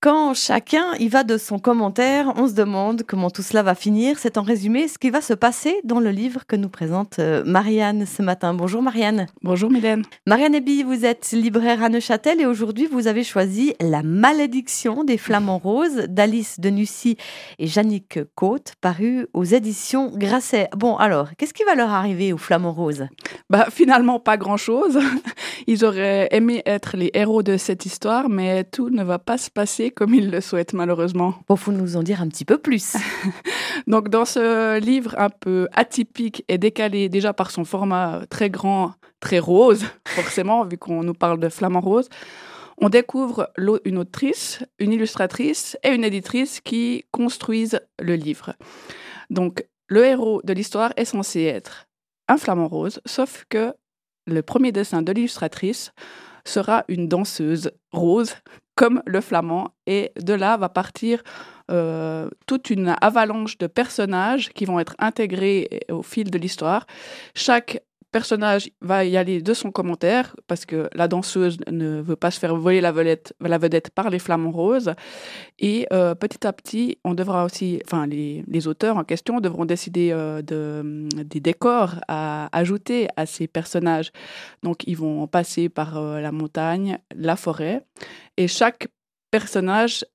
Quand chacun y va de son commentaire, on se demande comment tout cela va finir. C'est en résumé ce qui va se passer dans le livre que nous présente Marianne ce matin. Bonjour Marianne. Bonjour Mylène. Marianne Eby, vous êtes libraire à Neuchâtel et aujourd'hui vous avez choisi La malédiction des flamants roses d'Alice Denussy et Yannick Côte, paru aux éditions Grasset. Bon alors, qu'est-ce qui va leur arriver aux flamants roses ? Finalement, pas grand-chose. Ils auraient aimé être les héros de cette histoire, mais tout ne va pas se passer comme ils le souhaitent malheureusement. Bon, faut nous en dire un petit peu plus. Donc dans ce livre un peu atypique et décalé déjà par son format très grand, très rose, forcément, vu qu'on nous parle de flamants roses, on découvre une autrice, une illustratrice et une éditrice qui construisent le livre. Donc le héros de l'histoire est censé être un flamant rose, sauf que le premier dessin de l'illustratrice sera une danseuse rose, comme le flamand, et de là va partir toute une avalanche de personnages qui vont être intégrés au fil de l'histoire. Chaque personnage va y aller de son commentaire, parce que la danseuse ne veut pas se faire voler la vedette par les flamants roses. Et petit à petit, on devra aussi, les auteurs en question devront décider des décors à ajouter à ces personnages. Donc, ils vont passer par la montagne, la forêt, et chaque personnage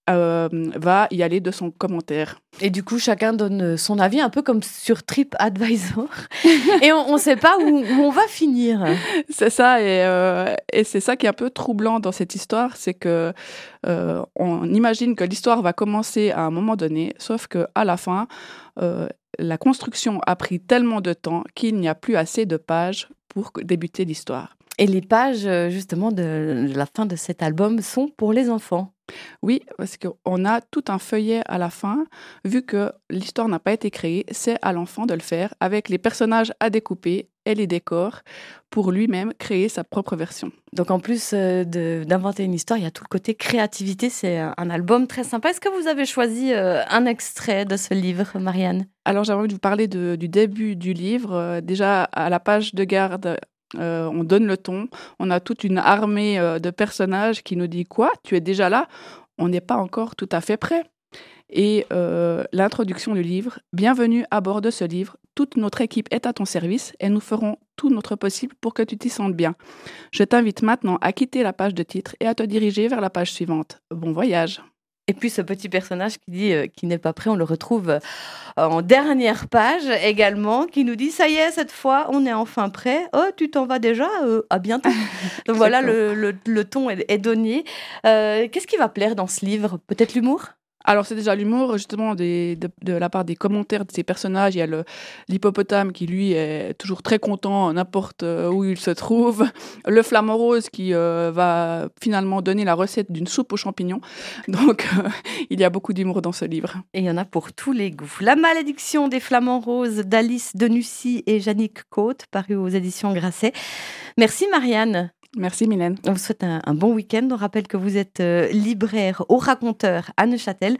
va y aller de son commentaire. Et du coup, chacun donne son avis, un peu comme sur TripAdvisor. Et on ne sait pas où on va finir. C'est ça, et c'est ça qui est un peu troublant dans cette histoire, c'est que on imagine que l'histoire va commencer à un moment donné, sauf qu'à la fin, la construction a pris tellement de temps qu'il n'y a plus assez de pages pour débuter l'histoire. Et les pages, justement, de la fin de cet album sont pour les enfants. Oui, parce qu'on a tout un feuillet à la fin. Vu que l'histoire n'a pas été créée, c'est à l'enfant de le faire avec les personnages à découper et les décors pour lui-même créer sa propre version. Donc en plus d'inventer une histoire, il y a tout le côté créativité. C'est un album très sympa. Est-ce que vous avez choisi un extrait de ce livre, Marianne ? Alors j'aimerais vous parler du début du livre. Déjà à la page de garde, on donne le ton, on a toute une armée de personnages qui nous dit « Quoi ? Tu es déjà là ? On n'est pas encore tout à fait prêt ?» Et l'introduction du livre « Bienvenue à bord de ce livre, toute notre équipe est à ton service et nous ferons tout notre possible pour que tu t'y sentes bien. Je t'invite maintenant à quitter la page de titre et à te diriger vers la page suivante. Bon voyage !» Et puis ce petit personnage qui dit qu'il n'est pas prêt, on le retrouve en dernière page également, qui nous dit « Ça y est, cette fois, on est enfin prêt. Oh, tu t'en vas déjà ? À bientôt. » Donc voilà, le ton est donné. Qu'est-ce qui va plaire dans ce livre ? Peut-être l'humour ? Alors, c'est déjà l'humour, justement, de la part des commentaires de ces personnages. Il y a l'hippopotame qui, lui, est toujours très content n'importe où il se trouve. Le flamant rose qui va finalement donner la recette d'une soupe aux champignons. Donc, il y a beaucoup d'humour dans ce livre. Et il y en a pour tous les goûts. La malédiction des flamants roses d'Alice Denussy et Yannick Côte, paru aux éditions Grasset. Merci Marianne. Merci Mylène. On vous souhaite un bon week-end. On rappelle que vous êtes libraire au Raconteur à Neuchâtel.